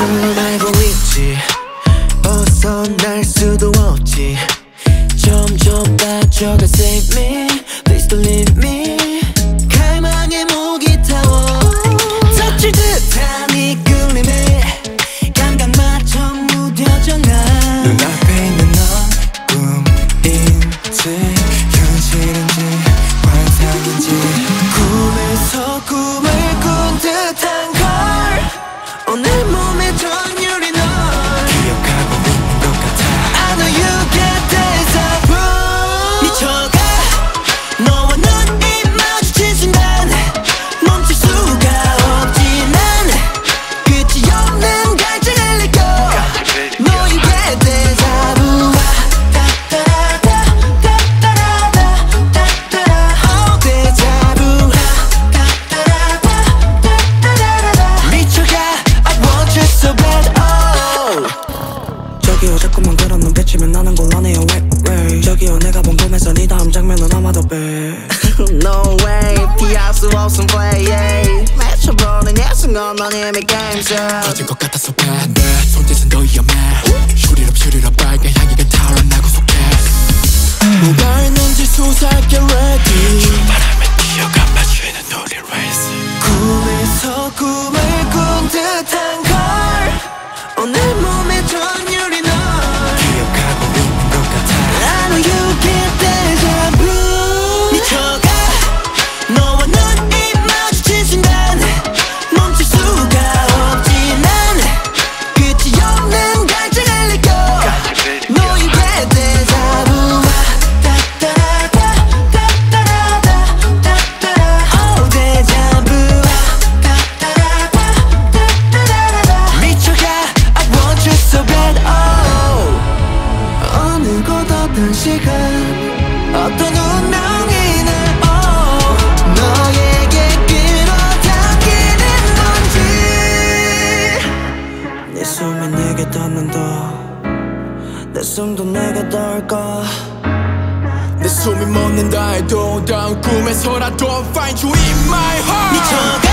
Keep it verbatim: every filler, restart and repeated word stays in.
넌 알고 있지 벗어날 수도 없지 점점 빠져가 save me please don't leave me 갈망의 목이 타워 덮칠 듯한 이 끌림에 감각 맞춰 무뎌져 난 눈앞에 있는 넌 꿈인지 현실인지 환상인지 꿈에서 꿈을 꾼 듯한 걸 오늘 몸의 전율이 널 기억하고 있는 것 같아 I know you get deja vu 미쳐가 너와 눈이 마주친 순간 멈출 수가 없지 난 끝이 없는 갈증을 느껴 No you get deja vu Oh deja vu 미쳐가 I want you so bad oh 저기요 자꾸만 그런 눈 비치면 나는 곤란해요 왜 왜 저기요 내가 본 꿈에서 네 다음 장면은 아마도 배 No way 피할 수 없음 play yeah. 맺혀버린 이 순간 넌 이미 game show 터진 것 같아서 bad bad 손짓은 더 위험해 슈리럽 슈리럽 빨간 향기가 타올라나고 속해 뭐가 있는지 수사할게 ready 출발하면 뛰어가 맞추는 우리 race 꿈에서 꿈을 꾼 듯한 걸 오늘 몸의 전율이 널 기억하고 있는 것 같아 I know you get deja vu 미쳐가 너와 눈이 마주친 순간 멈출 수가 없지 난 끝이 없는 갈증을 느껴 No you get deja vu Oh deja vu 미쳐가 I want you so bad oh 어느 곳 어떤 시간 어떤 운명이 날 oh 너에게 끌어당기는 건지 내 숨이 내게 닿는다 내 숨도 내게 닿을까 내 숨이 멎는다 해도 다음 꿈에서라도 find you in my heart 미쳐가